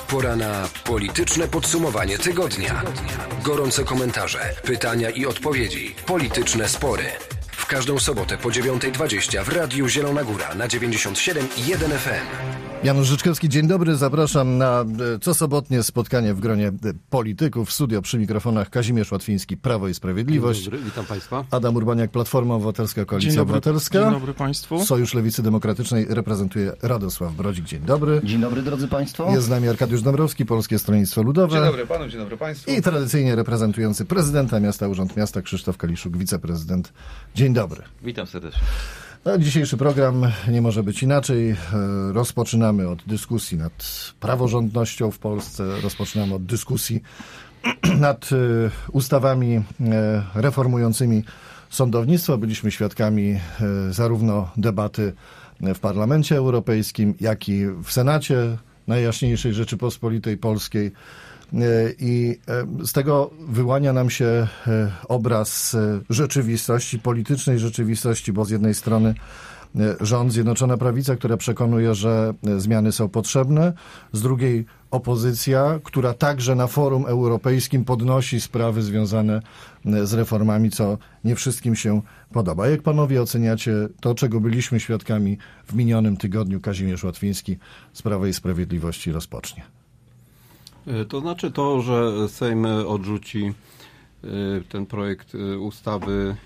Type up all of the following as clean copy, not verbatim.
Pora na polityczne podsumowanie tygodnia. Gorące komentarze, pytania i odpowiedzi. Polityczne spory. W każdą sobotę po 9:20 w Radiu Zielona Góra na 97,1 FM. Janusz Życzkowski, dzień dobry. Zapraszam na cosobotnie spotkanie w gronie polityków. Studio przy mikrofonach Kazimierz Łatwiński, Prawo i Sprawiedliwość. Dzień dobry, witam Państwa. Adam Urbaniak, Platforma Obywatelska, Koalicja Obywatelska. Dzień dobry Państwu. Sojusz Lewicy Demokratycznej reprezentuje Radosław Brodzik. Dzień dobry. Dzień dobry, drodzy Państwo. Jest z nami Arkadiusz Dąbrowski, Polskie Stronnictwo Ludowe. Dzień dobry Panu, dzień dobry Państwu. I tradycyjnie reprezentujący prezydenta miasta, Urząd Miasta, Krzysztof Kaliszuk, wiceprezydent. Dzień dobry. Witam serdecznie. Dzisiejszy program nie może być inaczej. Rozpoczynamy od dyskusji nad praworządnością w Polsce. Rozpoczynamy od dyskusji nad ustawami reformującymi sądownictwo. Byliśmy świadkami zarówno debaty w Parlamencie Europejskim, jak i w Senacie Najjaśniejszej Rzeczypospolitej Polskiej. I z tego wyłania nam się obraz rzeczywistości, politycznej rzeczywistości, bo z jednej strony rząd, Zjednoczona Prawica, która przekonuje, że zmiany są potrzebne, z drugiej opozycja, która także na forum europejskim podnosi sprawy związane z reformami, co nie wszystkim się podoba. Jak panowie oceniacie to, czego byliśmy świadkami w minionym tygodniu? Kazimierz Łatwiński z Prawa i Sprawiedliwości rozpocznie. To znaczy to, że Sejm odrzuci ten projekt ustawy,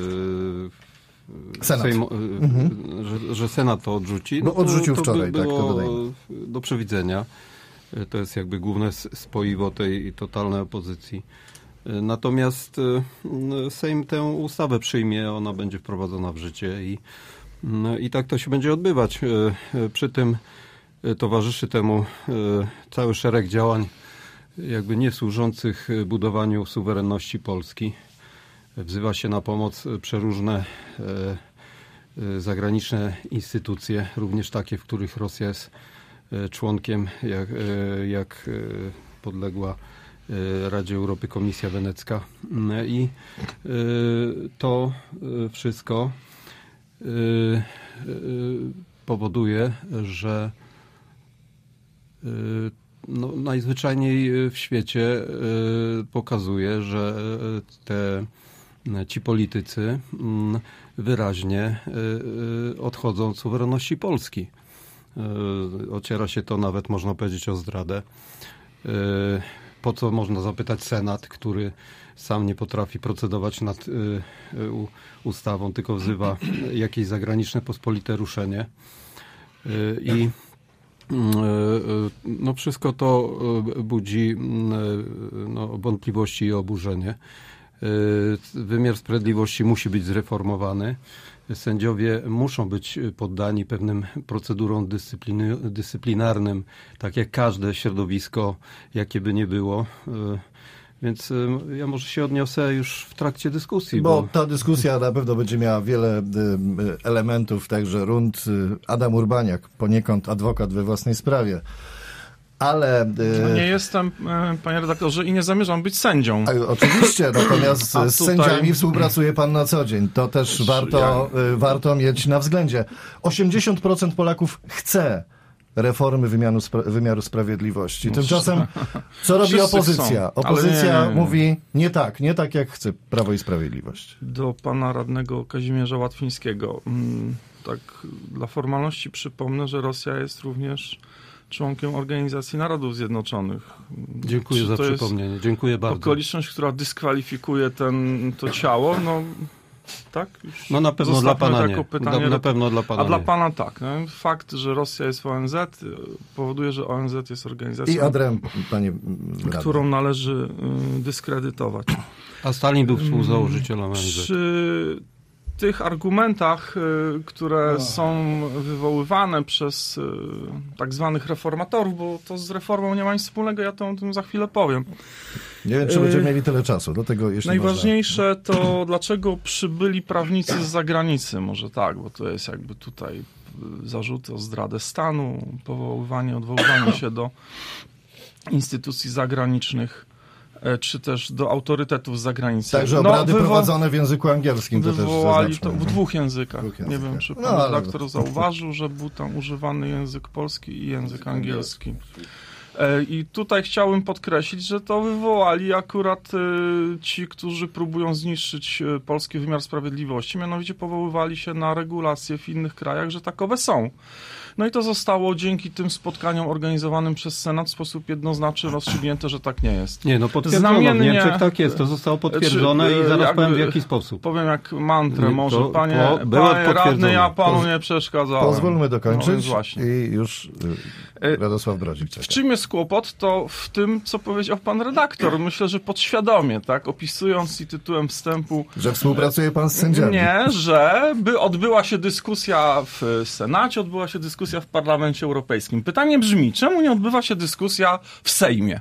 Senat. że Senat to odrzuci. No odrzucił to wczoraj, tak, to było do przewidzenia. To jest jakby główne spoiwo tej totalnej opozycji. Natomiast Sejm tę ustawę przyjmie, ona będzie wprowadzona w życie i tak to się będzie odbywać. Przy tym towarzyszy temu cały szereg działań jakby nie służących budowaniu suwerenności Polski. Wzywa się na pomoc przeróżne zagraniczne instytucje, również takie, w których Rosja jest członkiem, jak podległa Radzie Europy Komisja Wenecka. I to wszystko powoduje, że najzwyczajniej w świecie pokazuje, że ci politycy wyraźnie odchodzą od suwerenności Polski. Ociera się to nawet, można powiedzieć, o zdradę. Po co można zapytać Senat, który sam nie potrafi procedować nad ustawą, tylko wzywa jakieś zagraniczne pospolite ruszenie. I wszystko to budzi wątpliwości i oburzenie. Wymiar sprawiedliwości musi być zreformowany. Sędziowie muszą być poddani pewnym procedurom dyscyplinarnym, tak jak każde środowisko, jakie by nie było. Więc ja może się odniosę już w trakcie dyskusji. Bo ta dyskusja na pewno będzie miała wiele elementów, także rund. Adam Urbaniak, poniekąd adwokat we własnej sprawie. Ale... Nie jestem, panie redaktorze, i nie zamierzam być sędzią. Oczywiście, natomiast z sędziami współpracuje pan na co dzień. To też warto mieć na względzie. 80% Polaków chce reformy wymiaru sprawiedliwości. Tymczasem co robi opozycja? Opozycja mówi nie tak jak chce Prawo i Sprawiedliwość. Do pana radnego Kazimierza Łatwińskiego. Tak dla formalności przypomnę, że Rosja jest również członkiem Organizacji Narodów Zjednoczonych. Dziękuję za przypomnienie. Dziękuję bardzo. Okoliczność, która dyskwalifikuje to ciało, tak? Już na pewno dla pana nie. Na pewno dla pana. A dla pana tak. Fakt, że Rosja jest w ONZ powoduje, że ONZ jest organizacją, którą należy dyskredytować. A Stalin był współzałożycielem ONZ. Przy tych argumentach, które są wywoływane przez tak zwanych reformatorów, bo to z reformą nie ma nic wspólnego, ja to o tym za chwilę powiem. Nie wiem, czy będziemy mieli tyle czasu. Do tego jeszcze najważniejsze to, dlaczego przybyli prawnicy z zagranicy. Może tak, bo to jest jakby tutaj zarzuty o zdradę stanu, odwoływanie się do instytucji zagranicznych, czy też do autorytetów z zagranicy. Także obrady prowadzone w języku angielskim. Wywołali to w dwóch językach. Nie wiem, czy pan redaktor zauważył, że był tam używany język polski i język angielski. I tutaj chciałbym podkreślić, że to wywołali akurat ci, którzy próbują zniszczyć polski wymiar sprawiedliwości, mianowicie powoływali się na regulacje w innych krajach, że takowe są. No i to zostało dzięki tym spotkaniom organizowanym przez Senat w sposób jednoznaczny rozstrzygnięte, że tak nie jest. Nie, no potwierdzono w Niemczech, tak jest, to zostało potwierdzone i zaraz powiem w jaki sposób. Powiem jak mantrę może, panie radny, ja panu nie przeszkadzałem. Pozwólmy dokończyć no, i już Radosław Brodzik czeka. W czym jest kłopot? To w tym, co powiedział pan redaktor. Myślę, że podświadomie, tak, opisując i tytułem wstępu... Że współpracuje pan z sędziami. Nie, że odbyła się dyskusja w Senacie, odbyła się dyskusja w Parlamencie Europejskim. Pytanie brzmi, czemu nie odbywa się dyskusja w Sejmie?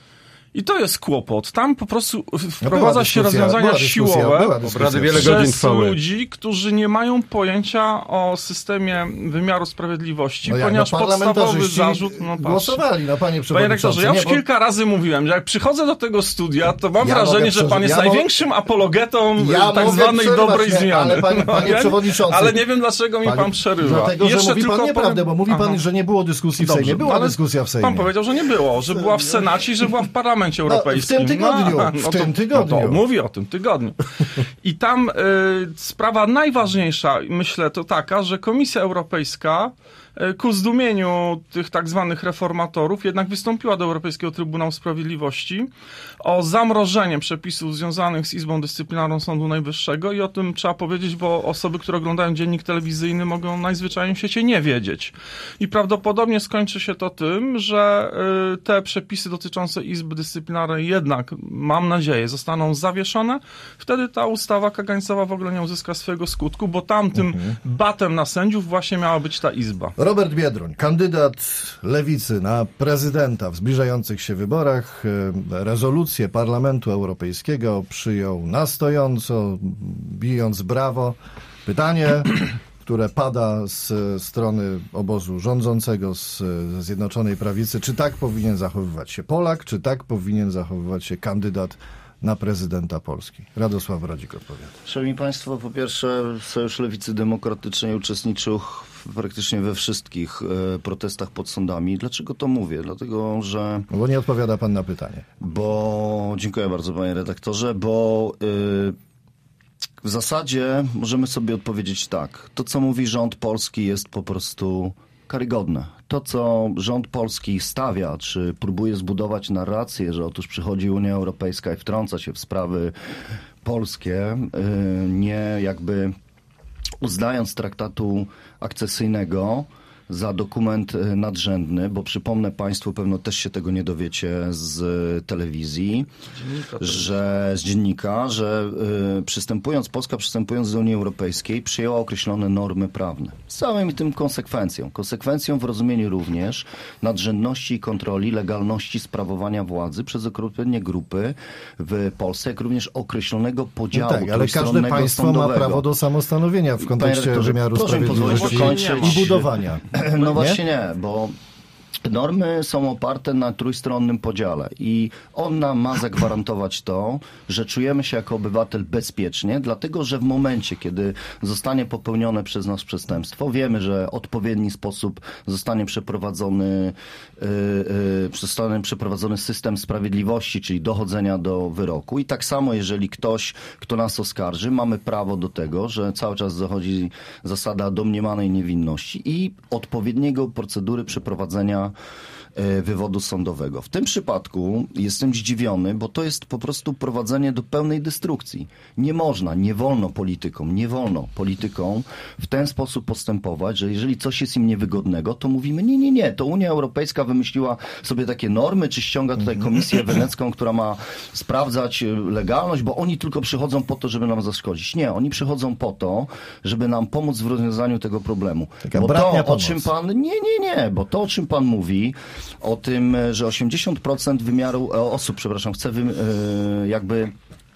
I to jest kłopot. Tam po prostu wprowadza się rozwiązania siłowe przez ludzi, którzy nie mają pojęcia o systemie wymiaru sprawiedliwości, ponieważ podstawowy zarzut... głosowali, panie przewodniczący. Panie rektorze, ja już kilka razy mówiłem, że jak przychodzę do tego studia, to mam wrażenie, że pan jest największym apologetą tak zwanej dobrej zmiany. Ale panie przewodniczący... Ale nie wiem, dlaczego mi pan przerywa. Dlatego, że mówi pan nieprawdę, bo mówi pan, że nie było dyskusji w Sejmie. Była dyskusja w Sejmie. Pan powiedział, że nie było, że była w Senacie i że była w Parlamencie Europejskim. W tym tygodniu. W tym tygodniu. To mówi o tym tygodniu. I tam sprawa najważniejsza, myślę, to taka, że Komisja Europejska ku zdumieniu tych tak zwanych reformatorów jednak wystąpiła do Europejskiego Trybunału Sprawiedliwości o zamrożenie przepisów związanych z Izbą Dyscyplinarną Sądu Najwyższego i o tym trzeba powiedzieć, bo osoby, które oglądają dziennik telewizyjny, mogą najzwyczajniej w świecie nie wiedzieć. I prawdopodobnie skończy się to tym, że te przepisy dotyczące Izby Dyscyplinarnej jednak, mam nadzieję, zostaną zawieszone. Wtedy ta ustawa kagańcowa w ogóle nie uzyska swojego skutku, bo tamtym batem na sędziów właśnie miała być ta Izba. Robert Biedroń, kandydat Lewicy na prezydenta w zbliżających się wyborach, rezolucję Parlamentu Europejskiego przyjął na stojąco, bijąc brawo. Pytanie, które pada z strony obozu rządzącego z Zjednoczonej Prawicy, czy tak powinien zachowywać się Polak, czy tak powinien zachowywać się kandydat na prezydenta Polski? Radosław Brodzik odpowiada. Szanowni Państwo, po pierwsze Sojusz Lewicy Demokratycznej uczestniczył praktycznie we wszystkich protestach pod sądami. Dlaczego to mówię? Dlatego, że... Bo nie odpowiada pan na pytanie. Dziękuję bardzo, panie redaktorze, bo w zasadzie możemy sobie odpowiedzieć tak. To, co mówi rząd polski, jest po prostu karygodne. To, co rząd polski stawia, czy próbuje zbudować narrację, że otóż przychodzi Unia Europejska i wtrąca się w sprawy polskie, nie jakby uznając traktatu akcesyjnego za dokument nadrzędny, bo przypomnę Państwu, pewno też się tego nie dowiecie z telewizji, z dziennika, że Polska przystępując do Unii Europejskiej przyjęła określone normy prawne. Z całym tym konsekwencją. Konsekwencją w rozumieniu również nadrzędności i kontroli legalności sprawowania władzy przez odpowiednie grupy w Polsce, jak również określonego podziału ale każde państwo sądowego. Ma prawo do samostanowienia w kontekście wymiaru sprawiedliwości i budowania. No właśnie nie, bo normy są oparte na trójstronnym podziale i on nam ma zagwarantować to, że czujemy się jako obywatel bezpiecznie, dlatego że w momencie, kiedy zostanie popełnione przez nas przestępstwo, wiemy, że odpowiedni sposób zostanie przeprowadzony system sprawiedliwości, czyli dochodzenia do wyroku i tak samo jeżeli ktoś, kto nas oskarży, mamy prawo do tego, że cały czas zachodzi zasada domniemanej niewinności i odpowiedniego procedury przeprowadzenia wywodu sądowego. W tym przypadku jestem zdziwiony, bo to jest po prostu prowadzenie do pełnej destrukcji. Nie wolno politykom w ten sposób postępować, że jeżeli coś jest im niewygodnego, to mówimy nie, to Unia Europejska wymyśliła sobie takie normy, czy ściąga tutaj Komisję Wenecką, która ma sprawdzać legalność, bo oni tylko przychodzą po to, żeby nam zaszkodzić. Nie, oni przychodzą po to, żeby nam pomóc w rozwiązaniu tego problemu. Taka bratnia pomoc. Bo to, o czym pan mówi, o tym, że 80% wymiaru osób, chce jakby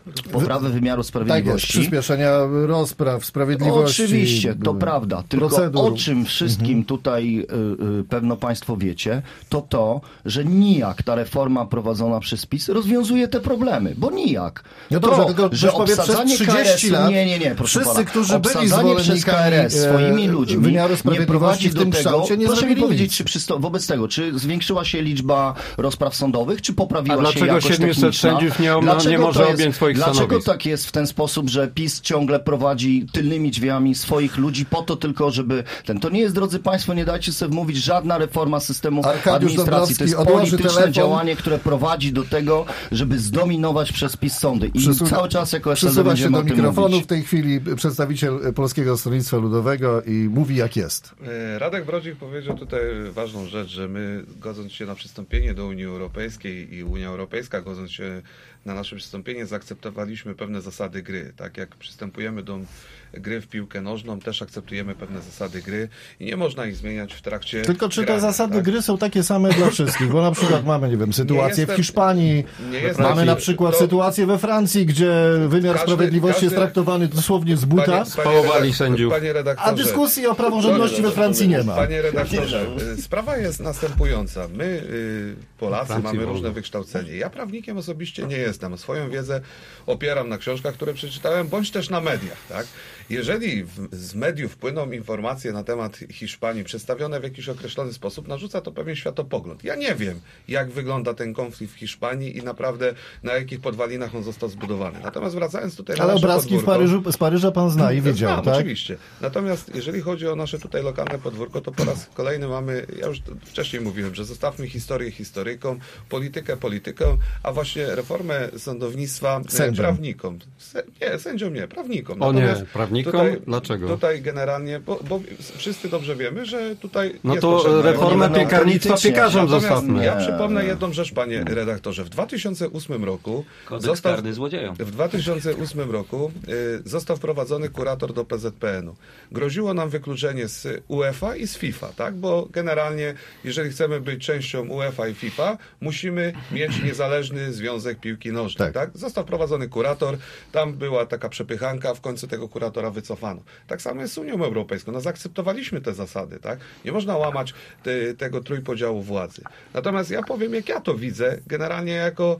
poprawy wymiaru sprawiedliwości. Tak jest, przyspieszenia rozpraw, sprawiedliwości. Oczywiście, to prawda. Tylko procedur. o czym wszystkim tutaj pewno państwo wiecie, to, że nijak ta reforma prowadzona przez PiS rozwiązuje te problemy, bo nijak. No dobrze, tylko że powie, przez 30 lat nie, proszę wszyscy, pana, którzy byli obsadzanie przez zwolennikami KRS swoimi ludźmi wymiaru nie sprawiedliwości prowadzi w tym do tego. kształcie, nie Proszę mi zrobili powiedzieć, nic. czy wobec tego, czy zwiększyła się liczba rozpraw sądowych, czy A poprawiła się dlaczego jakość 700 techniczna? sędziów nie Dlaczego może to jest- objąć swoich Dlaczego stanowisk? tak jest w ten sposób, że PiS ciągle prowadzi tylnymi drzwiami swoich ludzi po to tylko, żeby to nie jest, drodzy państwo, nie dajcie sobie mówić, żadna reforma systemu Arkadiusz administracji. To jest Dąbrowski odłoży polityczne telefon. działanie, które prowadzi do tego, żeby zdominować przez PiS sądy. I cały czas jako SLD Przesuwa się będziemy do o tym mikrofonu mówić. w tej chwili przedstawiciel Polskiego Stronnictwa Ludowego i mówi jak jest. Radek Brodzik powiedział tutaj ważną rzecz, że my, godząc się na przystąpienie do Unii Europejskiej i Unia Europejska, godząc się na nasze przystąpienie, zaakceptowaliśmy pewne zasady gry. Tak jak przystępujemy do gry w piłkę nożną, też akceptujemy pewne zasady gry i nie można ich zmieniać w trakcie Tylko czy te grania, zasady tak? gry są takie same dla wszystkich? Bo na przykład mamy, nie wiem, sytuację jestem- w Hiszpanii, nie jestem- mamy na przykład to- sytuację we Francji, gdzie wymiar sprawiedliwości jest traktowany dosłownie z buta, Spałowali sędziów. Panie redaktorze, a dyskusji o praworządności we Francji nie ma. Panie redaktorze, sprawa jest następująca. My, Polacy, Francji mamy wolno. różne wykształcenie. Ja prawnikiem osobiście nie jestem. Swoją wiedzę opieram na książkach, które przeczytałem, bądź też na mediach. Tak? Jeżeli z mediów płyną informacje na temat Hiszpanii przedstawione w jakiś określony sposób, narzuca to pewien światopogląd. Ja nie wiem, jak wygląda ten konflikt w Hiszpanii i naprawdę na jakich podwalinach on został zbudowany. Natomiast wracając tutaj na Ale nasze obrazki podwórko, z Paryża pan zna i widział, znam, tak? oczywiście. Natomiast jeżeli chodzi o nasze tutaj lokalne podwórko, to po raz kolejny mamy, ja już wcześniej mówiłem, że zostawmy historię historykom, politykę polityką, a właśnie reformę sądownictwa Sędziom. prawnikom. Nie, sędziom nie, prawnikom. O nie, Natomiast prawnikom? Dlaczego? Tutaj generalnie, bo wszyscy dobrze wiemy, że tutaj No jest to potrzebna reformę będą piekarnictwa politycznie. piekarzom Natomiast zostawmy. ja przypomnę jedną rzecz, panie redaktorze. W 2008 roku Kodeks karny złodziejom. w 2008 roku został wprowadzony kurator do PZPN-u. Groziło nam wykluczenie z UEFA i z FIFA, tak? Bo generalnie, jeżeli chcemy być częścią UEFA i FIFA, musimy mieć niezależny związek piłki nożnej, Tak. tak? Został wprowadzony kurator, tam była taka przepychanka, w końcu tego kuratora wycofano. Tak samo jest z Unią Europejską. No zaakceptowaliśmy te zasady, tak? Nie można łamać tego trójpodziału władzy. Natomiast ja powiem, jak ja to widzę, generalnie jako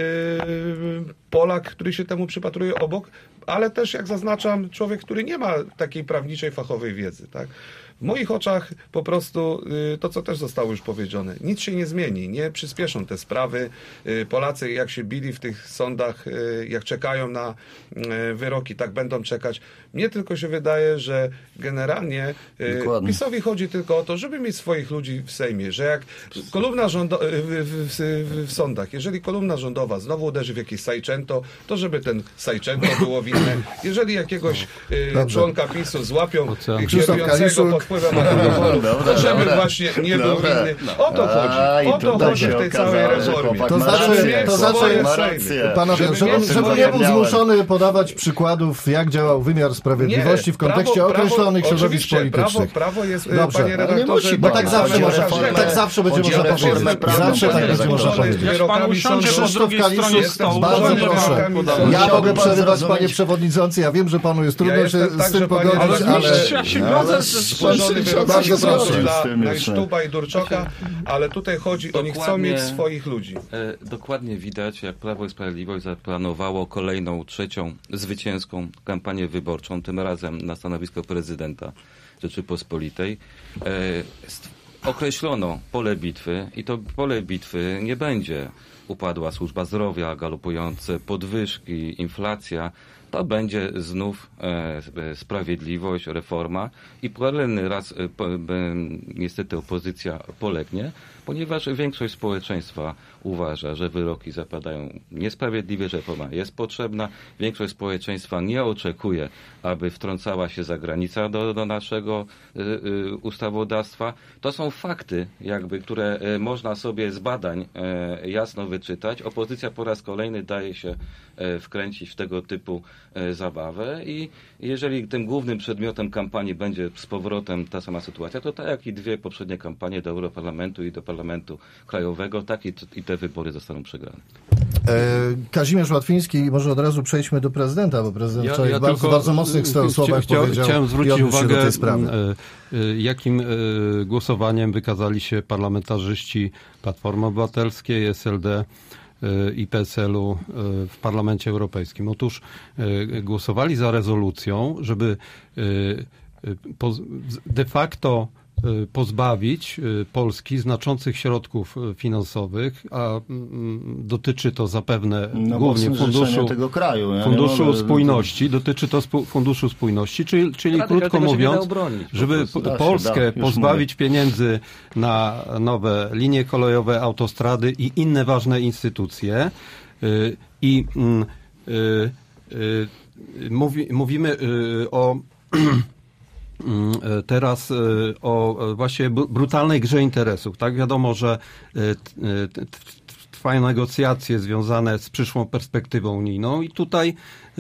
Polak, który się temu przypatruje obok, ale też, jak zaznaczam, człowiek, który nie ma takiej prawniczej, fachowej wiedzy, tak? W moich oczach po prostu to, co też zostało już powiedziane, nic się nie zmieni, nie przyspieszą te sprawy. Polacy, jak się bili w tych sądach, jak czekają na wyroki, tak będą czekać. Mnie tylko się wydaje, że generalnie Dokładnie. PiS-owi chodzi tylko o to, żeby mieć swoich ludzi w Sejmie, że jak kolumna w sądach, jeżeli kolumna rządowa znowu uderzy w jakieś Sajczęto, to żeby ten Sajczęto było winne. Jeżeli jakiegoś członka PiS-u złapią Ocean. Krzysztof kierującego Kaliszuk. pod wpływem alkoholu, to żeby właśnie nie był winny. O to chodzi. O to chodzi w tej całej reformie. To znaczy, ma rację. Panowie, żeby nie był zmuszony podawać przykładów, jak działał wymiar sprawiedliwości w kontekście określonych środowisk oczywiście, politycznych. Prawo jest, Dobrze. panie Ale nie redaktorze, musi, Bo Tak, tak zawsze, chodzi o może, reformę- tak zawsze będzie chodzi o można reformę powiedzieć. prawną, Zawsze tak panie będzie można redaktorze. powiedzieć. Jak pan usiądzie po Krzysztof drugiej stronie Kaliszuk, stołu, bardzo to nie proszę. wiem. Ja mogę Chciałbym przerywać, zrozumieć- panie przewodniczący. Ja wiem, że panu jest trudno Ja się jestem z tym także, panie pogodzić, redaktorze, ale... Oczywiście, ja się godzę ze Złożony wyrok Bardzo sądu proszę. dla Z tym jeszcze. Najsztuba i Durczoka, ale tutaj chodzi, oni chcą Dokładnie. mieć swoich ludzi. Dokładnie widać, jak Prawo i Sprawiedliwość zaplanowało kolejną, trzecią zwycięską kampanię wyborczą, tym razem na stanowisko prezydenta Rzeczypospolitej. Określono pole bitwy i to pole bitwy nie będzie upadła służba zdrowia, galopujące podwyżki, inflacja. To będzie znów sprawiedliwość, reforma i kolejny raz niestety opozycja polegnie, ponieważ większość społeczeństwa uważa, że wyroki zapadają niesprawiedliwie, że reforma jest potrzebna. Większość społeczeństwa nie oczekuje, aby wtrącała się zagranica do naszego ustawodawstwa. To są fakty, które można sobie z badań jasno wyczytać. Opozycja po raz kolejny daje się wkręcić w tego typu zabawę i jeżeli tym głównym przedmiotem kampanii będzie z powrotem ta sama sytuacja, to tak jak i 2 poprzednie kampanie do Europarlamentu i do Parlamentu Krajowego, tak i te wybory zostaną przegrane. Kazimierz Łatwiński, może od razu przejdźmy do prezydenta, bo prezydent wczoraj w bardzo mocnych słowach powiedział chciałem zwrócić uwagę, do tej sprawy. Jakim głosowaniem wykazali się parlamentarzyści Platformy Obywatelskiej, SLD i PSL-u w Parlamencie Europejskim. Otóż głosowali za rezolucją, żeby de facto pozbawić Polski znaczących środków finansowych, a dotyczy to zapewne głównie tego kraju. Funduszu Spójności, dotyczy to Funduszu Spójności, czyli krótko mówiąc, żeby Polskę pozbawić pieniędzy na nowe linie kolejowe, autostrady i inne ważne instytucje. I mówimy o teraz o właśnie brutalnej grze interesów. Tak, wiadomo, że trwają negocjacje związane z przyszłą perspektywą unijną i tutaj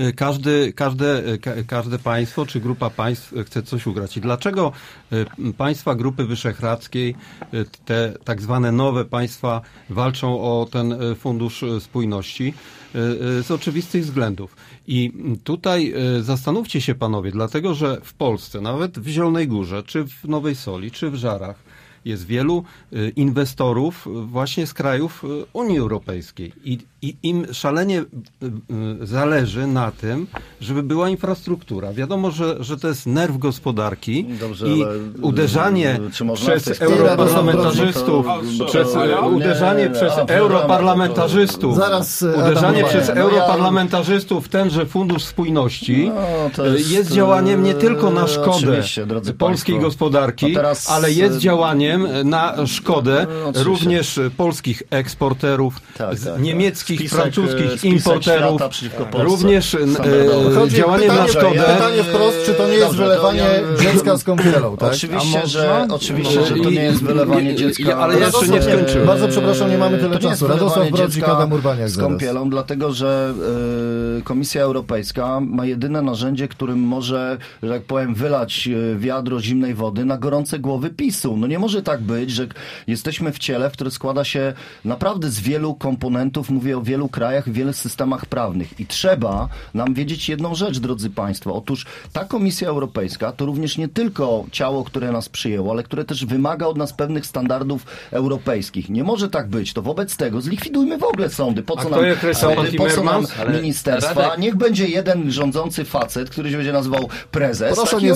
każde państwo czy grupa państw chce coś ugrać. I dlaczego państwa Grupy Wyszehradzkiej, te tak zwane nowe państwa, walczą o ten Fundusz Spójności? Z oczywistych względów. I tutaj zastanówcie się panowie, dlatego że w Polsce, nawet w Zielonej Górze, czy w Nowej Soli, czy w Żarach, jest wielu inwestorów właśnie z krajów Unii Europejskiej i im szalenie zależy na tym, żeby była infrastruktura. Wiadomo, że to jest nerw gospodarki. Dobrze, i uderzanie przez europarlamentarzystów, w tenże Fundusz Spójności jest działaniem nie tylko na szkodę polskiej gospodarki, ale jest działaniem na szkodę również polskich eksporterów, niemieckich, francuskich importerów, również działaniem na szkodę. Pytanie wprost, czy to nie jest wylewanie dziecka z kąpielą, tak? Oczywiście, że to nie jest wylewanie dziecka. Ale jeszcze nie skończyłem. Bardzo przepraszam, nie mamy tyle czasu. Radosław Brodzik, Adam Urbaniak z kąpielą, dlatego że Komisja Europejska ma jedyne narzędzie, którym może, że tak powiem, wylać wiadro zimnej wody na gorące głowy PiS-u. No nie może tak być, że jesteśmy w ciele, które składa się naprawdę z wielu komponentów, mówię o wielu krajach, wielu systemach prawnych. I trzeba nam wiedzieć jedną rzecz, drodzy Państwo. Otóż ta Komisja Europejska to również nie tylko ciało, które nas przyjęło, ale które też wymaga od nas pewnych standardów europejskich. Nie może tak być. To wobec tego zlikwidujmy w ogóle sądy. Po co nam sądy, po co nam ministerstwa? Niech będzie jeden rządzący facet, który się będzie nazywał prezes,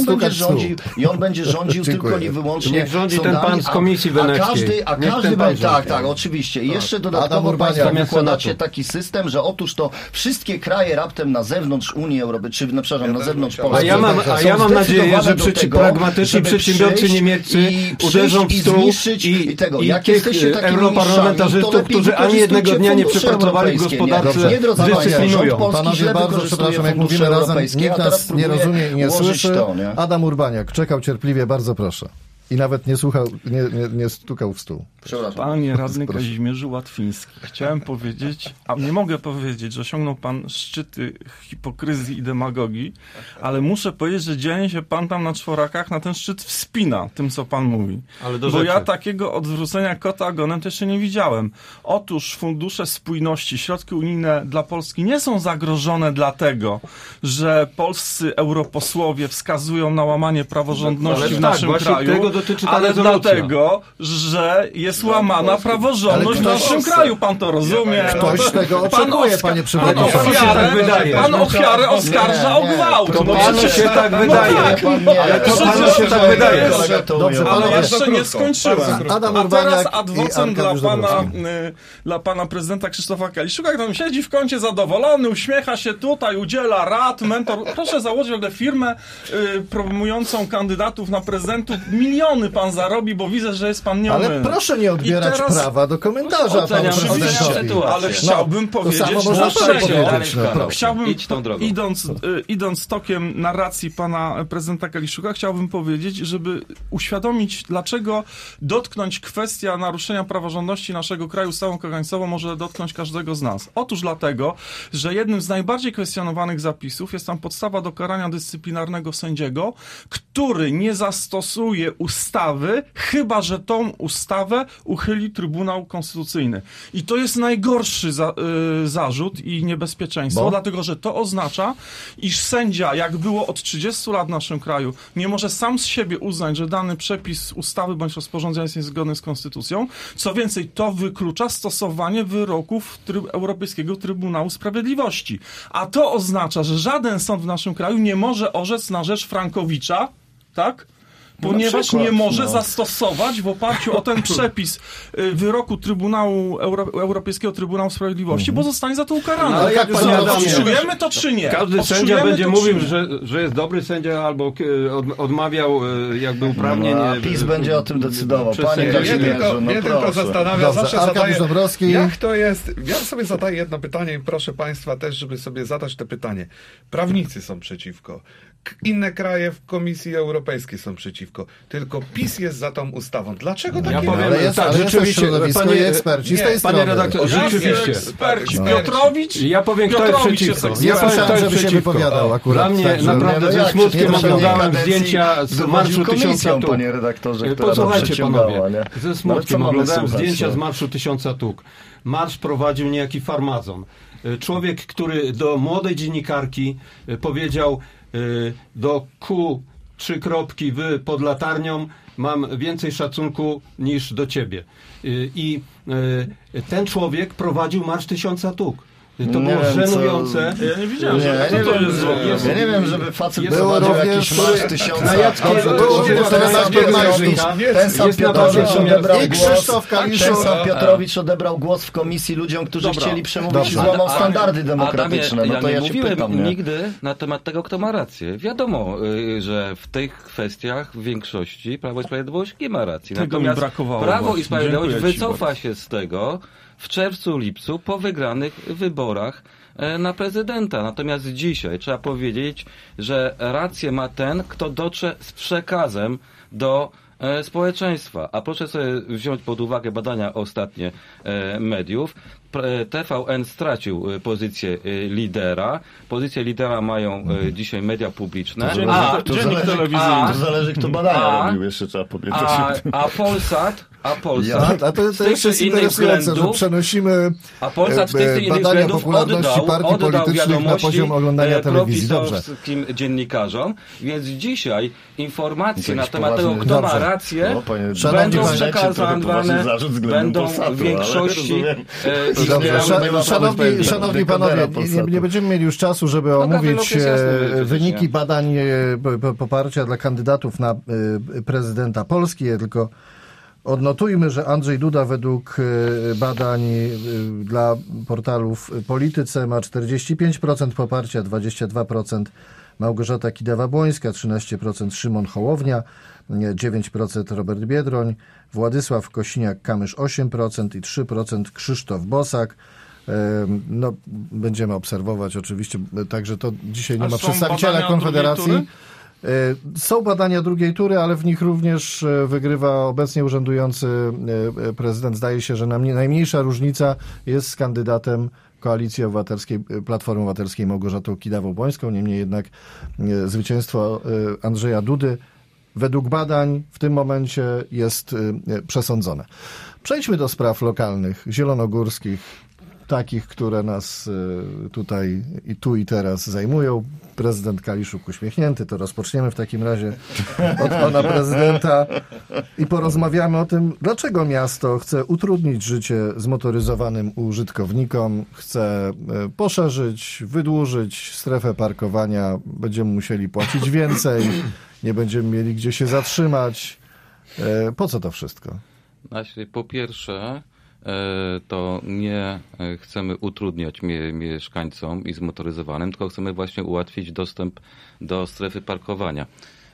i on będzie rządził tylko i wyłącznie ten pan z Komisji Weneckiej. A każdy tak, oczywiście. I jeszcze dodatkowo Państwo wykładacie taki system, że otóż to wszystkie kraje raptem na zewnątrz Unii Europejskiej, na zewnątrz Polski. A ja mam nadzieję, że pragmatyczni przedsiębiorcy niemieccy uderzą w stół i tych europarlamentarzystów, którzy ani jednego dnia nie przepracowali w gospodarce, dyscyplinują. Panowie, bardzo przepraszam, jak mówimy razem, nikt nas nie rozumie i nie słyszy. Adam Urbaniak czekał cierpliwie, bardzo proszę. I nawet nie słuchał, nie stukał w stół. Panie radny Kazimierzu Łatwiński, chciałem powiedzieć, a nie mogę powiedzieć, że osiągnął pan szczyty hipokryzji i demagogii, ale muszę powiedzieć, że dzielnie się pan tam na czworakach na ten szczyt wspina tym, co pan mówi. Bo ja takiego odwrócenia kota ogonem też jeszcze nie widziałem. Otóż fundusze spójności, środki unijne dla Polski nie są zagrożone dlatego, że polscy europosłowie wskazują na łamanie praworządności w naszym kraju, ale dlatego, że jest łamana praworządność w naszym kraju. Pan to rozumie. Ktoś tego oczekuje, panie przewodniczący. Pan ofiarę oskarża o gwałt. To panu się tak wydaje. Ale to panu się tak wydaje. Dobrze, ale jeszcze nie skończyłem. A teraz adwocem dla pana prezydenta Krzysztofa Kaliszuka, który siedzi w kącie zadowolony, uśmiecha się tutaj, udziela rad, mentor. Proszę założyć w ogóle firmę promującą kandydatów na prezydentów. Miliony miliony pan zarobi, bo widzę, że jest pan nieumylny. Ale proszę nie odbierać I teraz- prawa do komentarza Oceniam panu prezydentowi. sytuację. Ale chciałbym to powiedzieć, samo można dlaczego. powiedzieć. No, proszę. Chciałbym, Idź tą drogą. idąc tokiem narracji pana prezydenta Kaliszuka, chciałbym powiedzieć, żeby uświadomić, dlaczego dotknąć kwestia naruszenia praworządności naszego kraju ustawą kagańcową może dotknąć każdego z nas. Otóż dlatego, że jednym z najbardziej kwestionowanych zapisów jest tam podstawa do karania dyscyplinarnego sędziego, który nie zastosuje ustawy, chyba że tą ustawę uchyli Trybunał Konstytucyjny. I to jest najgorszy zarzut i niebezpieczeństwo, dlatego że to oznacza, iż sędzia, jak było od 30 lat w naszym kraju, nie może sam z siebie uznać, że dany przepis ustawy bądź rozporządzenia jest niezgodny z konstytucją. Co więcej, to wyklucza stosowanie wyroków Europejskiego Trybunału Sprawiedliwości. A to oznacza, że żaden sąd w naszym kraju nie może orzec na rzecz Frankowicza, tak? Ponieważ nie może zastosować w oparciu o ten przepis wyroku Europejskiego Trybunału Sprawiedliwości, bo zostanie za to ukarany. Ale jak panie Adamie, odczujemy to czy nie? Każdy sędzia będzie mówił, że jest dobry sędzia albo odmawiał jakby uprawnień. A PiS będzie o tym decydował. przez Panie sędziów. Kazimierzu, Mnie tylko proszę. zastanawia, Dobrze, zawsze Arkadiusz zadaję, Dąbrowski. jak to jest, ja sobie zadaję jedno pytanie i proszę Państwa też, żeby sobie zadać to pytanie. Prawnicy są przeciwko, inne kraje w Komisji Europejskiej są przeciwko, tylko PiS jest za tą ustawą. Dlaczego tak Ja jest? powiem, Ale jest, tak, ale jest rzeczywiście, środowisko panie- i eksperci z tej nie, strony. Panie redaktor, rzeczywiście. Eksperci. Piotrowicz? Ja powiem, kto jest Piotrowicz przeciwko. jest Nie Ja powiem, kto słyszałem, jest żeby się przeciwko. wypowiadał akurat. Dla mnie Także- naprawdę No ze jak? smutkiem Nie, oglądałem kadencji zdjęcia z dowodził Marszu komisją, 1000 tuk. panie redaktorze, która to Posłuchajcie przeciągała, panowie, nie? ze No ale co smutkiem mamy oglądałem słuchać, zdjęcia no? z Marszu 1000 tuk. Marsz prowadził niejaki farmazon. Człowiek, który do młodej dziennikarki powiedział do Q 3 kropki pod latarnią mam więcej szacunku niż do ciebie. I ten człowiek prowadził Marsz 1000 tuk. To Nie było wiem, żenujące. Ja nie wiedziałem, Nie, że ja co nie to wiem, jest. ja nie wiem, żeby facet Było prowadził również- jakiś marsz 1000 Na Jackiej- Dobrze, było to również ten na sam Jackiej Piotrowicz, Majewskiej. ten sam Jest na Piotrowicz Waszym odebrał I głos. Krzysztof Ten Kaliszuk. sam Piotrowicz odebrał głos w komisji ludziom, którzy Dobra. chcieli przemówić Dobrze. i złamał Ale- standardy demokratyczne. Adamie, No to ja ja nie się mówiłem pytam, nie? nigdy na temat tego, kto ma rację. Wiadomo, że w tych kwestiach w większości Prawo i Sprawiedliwość nie ma racji. Tego mi brakowało Prawo właśnie. i Sprawiedliwość Dziękuję ci wycofa bardzo. się z tego w czerwcu, lipcu po wygranych wyborach na prezydenta. Natomiast dzisiaj trzeba powiedzieć, że rację ma ten, kto dotrze z przekazem do społeczeństwa. A proszę sobie wziąć pod uwagę badania ostatnie mediów. TVN stracił pozycję lidera. Pozycję lidera mają dzisiaj media publiczne. Dziennik telewizyjny. To zależy, kto badania robił, jeszcze trzeba powiedzieć. A Polsat A to z tych jeszcze jest czy innych interesujące, że względów przenosimy A Polsat z tych czy innych badania względów popularności partii oddał politycznych na wiadomości poziom oglądania telewizji. Dobrze. propisowskim dziennikarzom, więc dzisiaj informacje na Jakiś temat tego, poważny- kto Dobrze. ma rację, No, panie- Szanowni będą państwo, przekazywane, zarzut względem będą Polsatu, w większości ale rozumiem. Dobrze, Szanowni- szanowni panowie, nie będziemy mieli już czasu, żeby omówić jest jasny, wyniki badań poparcia dla kandydatów na prezydenta Polski, tylko odnotujmy, że Andrzej Duda według badań dla portalów Polityce ma 45% poparcia, 22% Małgorzata Kidawa-Błońska, 13% Szymon Hołownia, 9% Robert Biedroń, Władysław Kosiniak-Kamysz 8% i 3% Krzysztof Bosak. No, będziemy obserwować oczywiście, także to dzisiaj nie A ma są przedstawiciela badania Konfederacji. drugiej Są badania drugiej tury, ale w nich również wygrywa obecnie urzędujący prezydent. Zdaje się, że najmniejsza różnica jest z kandydatem Koalicji Obywatelskiej, Platformy Obywatelskiej Małgorzatą Kidawą-Błońską. Niemniej jednak zwycięstwo Andrzeja Dudy według badań w tym momencie jest przesądzone. Przejdźmy do spraw lokalnych, zielonogórskich, takich, które nas tutaj i tu i teraz zajmują. Prezydent Kaliszuk uśmiechnięty, to rozpoczniemy w takim razie od pana prezydenta i porozmawiamy o tym, dlaczego miasto chce utrudnić życie zmotoryzowanym użytkownikom, chce poszerzyć, wydłużyć strefę parkowania, będziemy musieli płacić więcej, nie będziemy mieli gdzie się zatrzymać. Po co to wszystko? Po pierwsze, to nie chcemy utrudniać mieszkańcom i zmotoryzowanym, tylko chcemy właśnie ułatwić dostęp do strefy parkowania.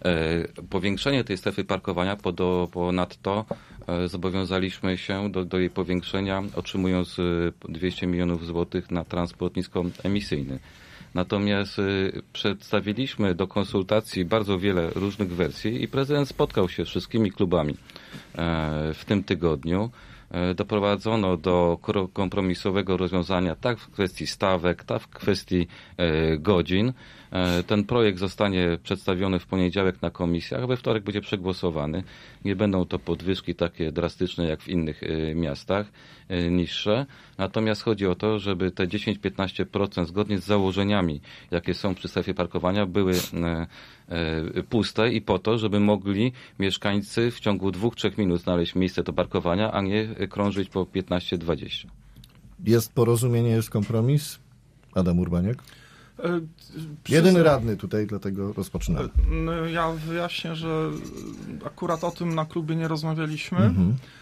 Powiększenie tej strefy parkowania, ponadto zobowiązaliśmy się do jej powiększenia, otrzymując 200 milionów złotych na transport niskoemisyjny. Natomiast przedstawiliśmy do konsultacji bardzo wiele różnych wersji i prezydent spotkał się z wszystkimi klubami w tym tygodniu. Doprowadzono do kompromisowego rozwiązania tak w kwestii stawek, tak w kwestii godzin. Ten projekt zostanie przedstawiony w poniedziałek na komisjach, a we wtorek będzie przegłosowany. Nie będą to podwyżki takie drastyczne jak w innych miastach, niższe. Natomiast chodzi o to, żeby te 10-15% zgodnie z założeniami, jakie są przy strefie parkowania, były puste i po to, żeby mogli mieszkańcy w ciągu 2-3 minut znaleźć miejsce do parkowania, a nie krążyć po 15-20. Jest porozumienie, jest kompromis? Adam Urbaniak? Jedyny radny tutaj, dlatego rozpoczynamy. Ja wyjaśnię, że akurat o tym na klubie nie rozmawialiśmy.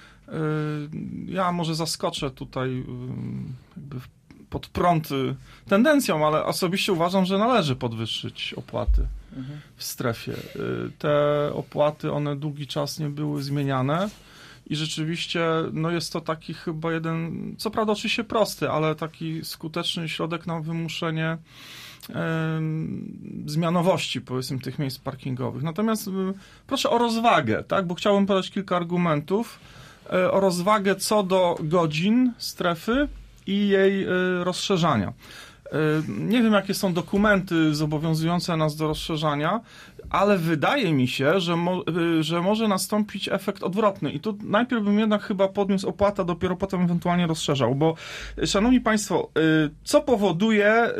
Ja może zaskoczę tutaj jakby pod prąd tendencją, ale osobiście uważam, że należy podwyższyć opłaty w strefie. Te opłaty, one długi czas nie były zmieniane i rzeczywiście no jest to taki chyba jeden, co prawda oczywiście prosty, ale taki skuteczny środek na wymuszenie zmianowości, powiedzmy, tych miejsc parkingowych. Natomiast proszę o rozwagę, tak, bo chciałbym podać kilka argumentów o rozwagę co do godzin strefy i jej rozszerzania. Nie wiem, jakie są dokumenty zobowiązujące nas do rozszerzania, ale wydaje mi się, że może nastąpić efekt odwrotny. I tu najpierw bym jednak chyba podniósł opłatę, dopiero potem ewentualnie rozszerzał, bo szanowni państwo, co powoduje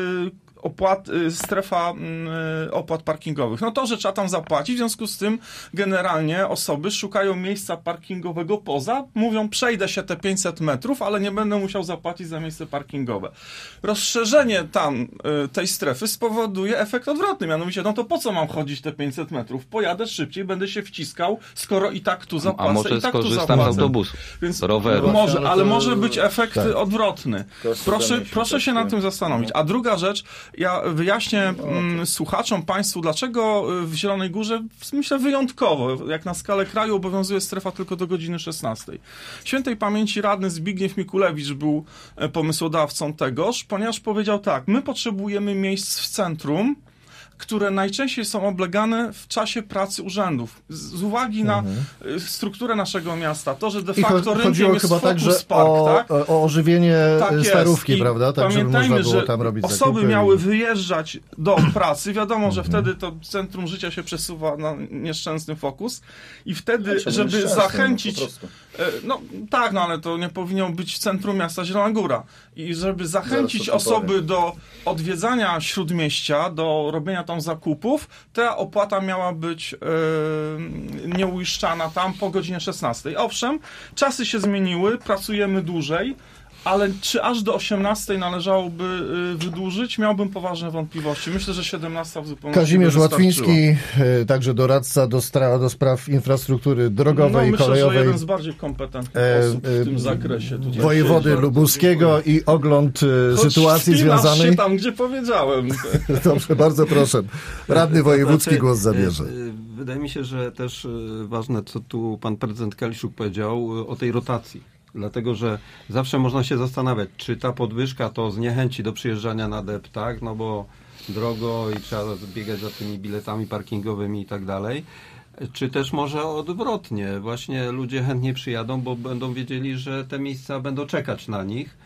strefa opłat parkingowych? No to, że trzeba tam zapłacić, w związku z tym generalnie osoby szukają miejsca parkingowego poza, mówią, przejdę się te 500 metrów, ale nie będę musiał zapłacić za miejsce parkingowe. Rozszerzenie tam tej strefy spowoduje efekt odwrotny, mianowicie, no to po co mam chodzić te 500 metrów? Pojadę szybciej, będę się wciskał, skoro i tak tu zapłacę, a może i tak skorzystam z autobusu, więc roweru. ale może być efekt odwrotny. Proszę się nad tym zastanowić. A druga rzecz, ja wyjaśnię słuchaczom, państwu, dlaczego w Zielonej Górze, myślę, wyjątkowo, jak na skalę kraju, obowiązuje strefa tylko do godziny 16. Świętej pamięci radny Zbigniew Mikulewicz był pomysłodawcą tegoż, ponieważ powiedział tak, my potrzebujemy miejsc w centrum, które najczęściej są oblegane w czasie pracy urzędów. Z uwagi na strukturę naszego miasta, to, że de facto rynkiem jest Focus Park, tak? O ożywienie tak starówki, prawda? Tak, pamiętajmy, żeby można było tam robić osoby zakupy miały wyjeżdżać do pracy. Wiadomo, że wtedy to centrum życia się przesuwa na nieszczęsny Focus i wtedy, żeby zachęcić... No tak, no ale to nie powinno być w centrum miasta Zielona Góra. I żeby zachęcić osoby do odwiedzania Śródmieścia, do robienia tam zakupów, ta opłata miała być nieuiszczana tam po godzinie 16. Owszem, czasy się zmieniły, pracujemy dłużej, ale czy aż do 18 należałoby wydłużyć? Miałbym poważne wątpliwości. Myślę, że 17 w zupełności Kazimierz Łatwiński, także doradca do spraw infrastruktury drogowej i myślę, kolejowej. Że jeden z bardziej kompetentnych osób w tym zakresie. Wojewody lubuskiego i ogląd sytuacji związanej... się tam, gdzie powiedziałem. Dobrze, bardzo proszę. Radny wojewódzki głos zabierze. Wydaje mi się, że też ważne, co tu pan prezydent Kaliszuk powiedział o tej rotacji. Dlatego, że zawsze można się zastanawiać, czy ta podwyżka to zniechęci do przyjeżdżania na DEP, tak? No bo drogo i trzeba biegać za tymi biletami parkingowymi i tak dalej. Czy też może odwrotnie. Właśnie ludzie chętnie przyjadą, bo będą wiedzieli, że te miejsca będą czekać na nich.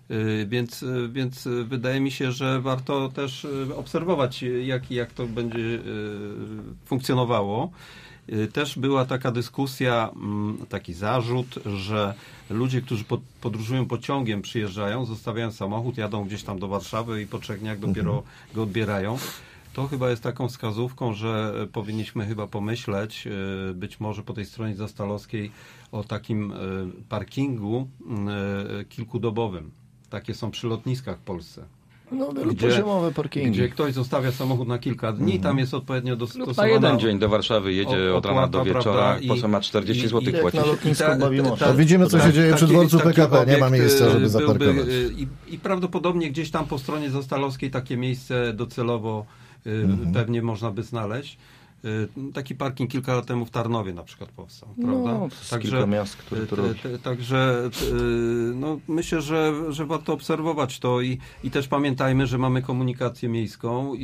Więc wydaje mi się, że warto też obserwować, jak to będzie funkcjonowało. Też była taka dyskusja, taki zarzut, że ludzie, którzy podróżują pociągiem, przyjeżdżają, zostawiają samochód, jadą gdzieś tam do Warszawy i po 3 dniach dopiero go odbierają. To chyba jest taką wskazówką, że powinniśmy chyba pomyśleć, być może po tej stronie zastalowskiej, o takim parkingu kilkudobowym. Takie są przy lotniskach w Polsce. No, wielopoziomowe parkingi. Gdzie ktoś zostawia samochód na kilka dni, tam jest odpowiednio dostosowana... Na jeden dzień do Warszawy jedzie od rana do wieczora, po co ma 40 zł płacić. Na lotnisku widzimy, co się dzieje przy dworcu PKP, nie ma miejsca, żeby zaparkować. I prawdopodobnie gdzieś tam po stronie zastalowskiej takie miejsce docelowo pewnie można by znaleźć. Taki parking kilka lat temu w Tarnowie na przykład powstał, prawda? No, to jest kilka miast, które to robi. Także no, myślę, że warto obserwować to i też pamiętajmy, że mamy komunikację miejską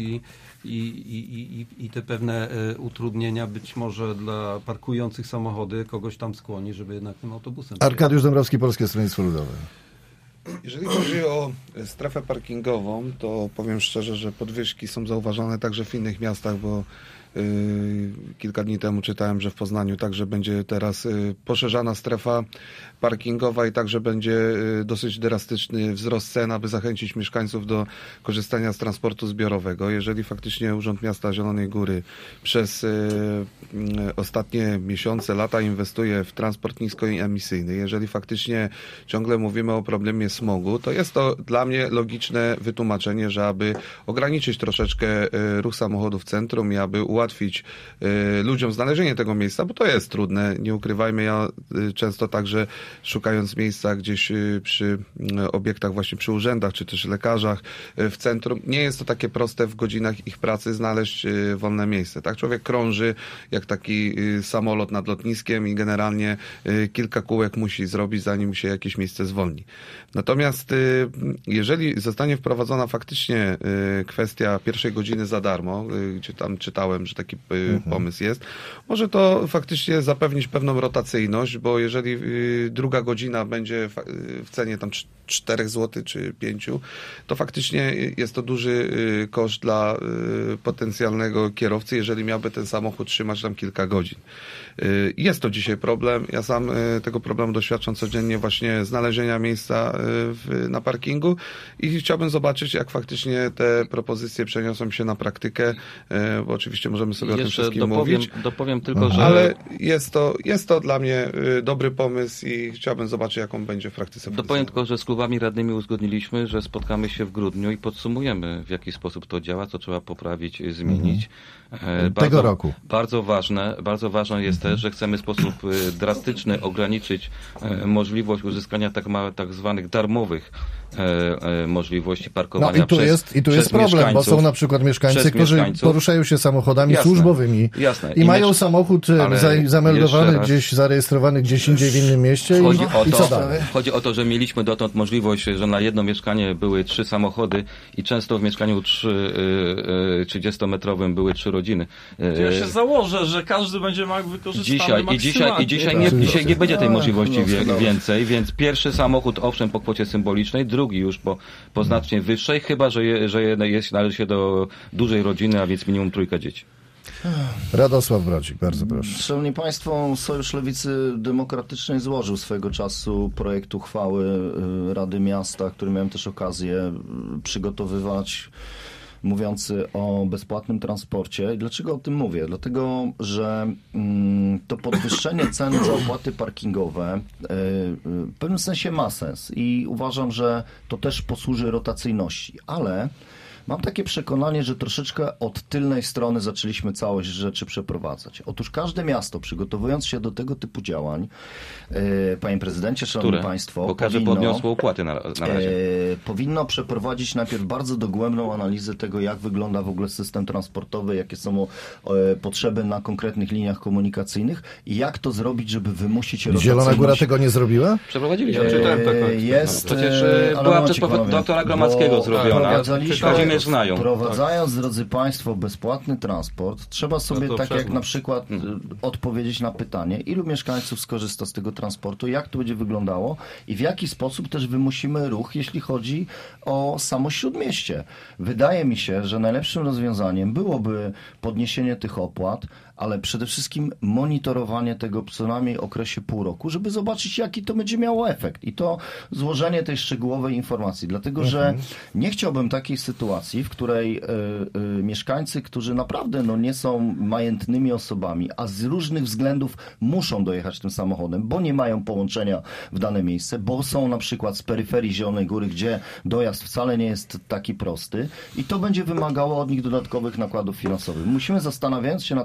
i te pewne utrudnienia być może dla parkujących samochody kogoś tam skłoni, żeby jednak tym autobusem. Arkadiusz Dąbrowski, Polskie Stronnictwo Ludowe. Jeżeli chodzi o strefę parkingową, to powiem szczerze, że podwyżki są zauważone także w innych miastach, bo kilka dni temu czytałem, że w Poznaniu także będzie teraz poszerzana strefa parkingowa i także będzie dosyć drastyczny wzrost cen, aby zachęcić mieszkańców do korzystania z transportu zbiorowego. Jeżeli faktycznie Urząd Miasta Zielonej Góry przez ostatnie miesiące, lata inwestuje w transport niskoemisyjny, jeżeli faktycznie ciągle mówimy o problemie smogu, to jest to dla mnie logiczne wytłumaczenie, że aby ograniczyć troszeczkę ruch samochodów w centrum i aby ułatwić ludziom znalezienie tego miejsca, bo to jest trudne, nie ukrywajmy, ja często także szukając miejsca gdzieś przy obiektach, właśnie przy urzędach, czy też lekarzach w centrum, nie jest to takie proste w godzinach ich pracy znaleźć wolne miejsce. Tak, człowiek krąży jak taki samolot nad lotniskiem i generalnie kilka kółek musi zrobić, zanim się jakieś miejsce zwolni. Natomiast jeżeli zostanie wprowadzona faktycznie kwestia pierwszej godziny za darmo, gdzie tam czytałem, że taki pomysł jest, może to faktycznie zapewnić pewną rotacyjność, bo jeżeli druga godzina będzie w cenie tam 4 zł czy 5, to faktycznie jest to duży koszt dla potencjalnego kierowcy, jeżeli miałby ten samochód trzymać tam kilka godzin. Jest to dzisiaj problem. Ja sam tego problemu doświadczam codziennie właśnie znalezienia miejsca na parkingu i chciałbym zobaczyć, jak faktycznie te propozycje przeniosą się na praktykę, bo oczywiście możemy sobie o tym wszystkim mówić. Dopowiem tylko, że... Ale jest to dla mnie dobry pomysł i chciałbym zobaczyć, jak on będzie w praktyce. Dopowiem tylko, że z klubami radnymi uzgodniliśmy, że spotkamy się w grudniu i podsumujemy, w jaki sposób to działa, co trzeba poprawić, zmienić. Tego roku. Bardzo ważne jest też, że chcemy w sposób drastyczny ograniczyć możliwość uzyskania tak zwanych darmowych możliwości parkowania no i tu jest problem, bo są na przykład mieszkańcy, którzy poruszają się samochodami służbowymi i mają samochód zameldowany gdzieś, zarejestrowany gdzieś indziej w innym mieście i co dalej? Chodzi o to, że mieliśmy dotąd możliwość, że na jedno mieszkanie były 3 samochody i często w mieszkaniu 30-metrowym były 3 rodziny. Ja się założę, że każdy będzie mógł wykorzystać Dzisiaj nie będzie tej możliwości więcej, więc pierwszy samochód owszem po kwocie symbolicznej, drugi już po znacznie wyższej, chyba że należy się do dużej rodziny, a więc minimum 3 dzieci. Radosław Brodzik, bardzo proszę. Szanowni Państwo, Sojusz Lewicy Demokratycznej złożył swego czasu projekt uchwały Rady Miasta, który miałem też okazję przygotowywać, mówiący o bezpłatnym transporcie. I dlaczego o tym mówię? Dlatego, że to podwyższenie cen za opłaty parkingowe w pewnym sensie ma sens i uważam, że to też posłuży rotacyjności, ale mam takie przekonanie, że troszeczkę od tylnej strony zaczęliśmy całość rzeczy przeprowadzać. Otóż każde miasto, przygotowując się do tego typu działań, panie prezydencie, szanowni państwo, bo każde podniosło opłaty na razie. Powinno przeprowadzić najpierw bardzo dogłębną analizę tego, jak wygląda w ogóle system transportowy, jakie są potrzeby na konkretnych liniach komunikacyjnych i jak to zrobić, żeby wymusić rotacyjność. Zielona Góra tego nie zrobiła? Przeprowadziliśmy. Ja czytałem przecież była przez doktora Gromackiego zrobiona. Wprowadzając, drodzy Państwo, bezpłatny transport, trzeba sobie jak na przykład odpowiedzieć na pytanie, ilu mieszkańców skorzysta z tego transportu, jak to będzie wyglądało i w jaki sposób też wymusimy ruch, jeśli chodzi o samo Śródmieście. Wydaje mi się, że najlepszym rozwiązaniem byłoby podniesienie tych opłat, ale przede wszystkim monitorowanie tego w co najmniej okresie pół roku, żeby zobaczyć, jaki to będzie miało efekt. I to złożenie tej szczegółowej informacji. Dlatego, że nie chciałbym takiej sytuacji, w której mieszkańcy, którzy naprawdę nie są majętnymi osobami, a z różnych względów muszą dojechać tym samochodem, bo nie mają połączenia w dane miejsce, bo są na przykład z peryferii Zielonej Góry, gdzie dojazd wcale nie jest taki prosty i to będzie wymagało od nich dodatkowych nakładów finansowych. Musimy, zastanawiając się nad tym prawem,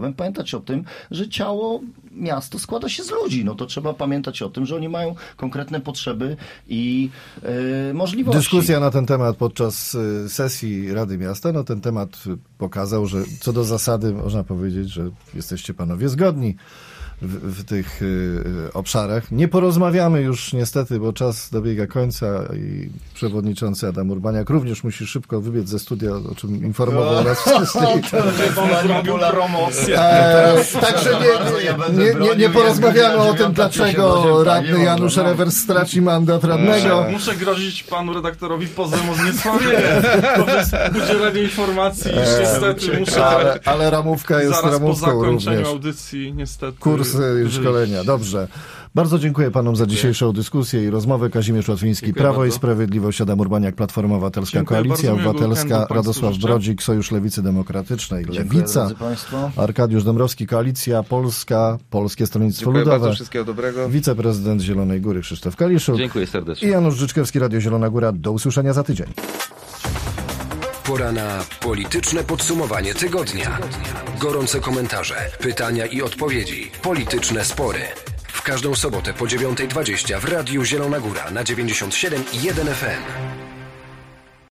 prawem, pamiętać o tym, że ciało, miasto składa się z ludzi. No to trzeba pamiętać o tym, że oni mają konkretne potrzeby i możliwości. Dyskusja na ten temat podczas sesji Rady Miasta, no ten temat pokazał, że co do zasady można powiedzieć, że jesteście panowie zgodni w tych obszarach. Nie porozmawiamy już niestety, bo czas dobiega końca i przewodniczący Adam Urbaniak również musi szybko wybiec ze studia, o czym informował nas wcześniej. Zrobił promocję. Także nie porozmawiamy o tym, dlaczego radny Janusz Rewers straci mandat radnego. Muszę grozić panu redaktorowi pozwem o zniesławienie poprzez udzielenie informacji, iż niestety muszę ale ramówka jest zaraz po ramówką zakończeniu również. audycji niestety Kurs szkolenia. Dobrze. Bardzo dziękuję panom za dzisiejszą dyskusję i rozmowę. Kazimierz Łatwiński, Dziękuję Prawo bardzo. i Sprawiedliwość, Adam Urbaniak, Platforma Obywatelska, Dziękuję Koalicja bardzo, miłego Obywatelska, weekendu państwu Radosław życzę. Brodzik, Sojusz Lewicy Demokratycznej, Dziękuję, Lewica, drodzy państwo. Arkadiusz Dąbrowski, Koalicja Polska, Polskie Stronnictwo Dziękuję Ludowe, bardzo, wszystkiego dobrego. wiceprezydent Zielonej Góry Krzysztof Kaliszuk Dziękuję i serdecznie. Janusz Życzkewski, Radio Zielona Góra. Do usłyszenia za tydzień. Pora na polityczne podsumowanie tygodnia. Gorące komentarze, pytania i odpowiedzi, polityczne spory. W każdą sobotę po 9:20 w Radiu Zielona Góra na 97,1 FM.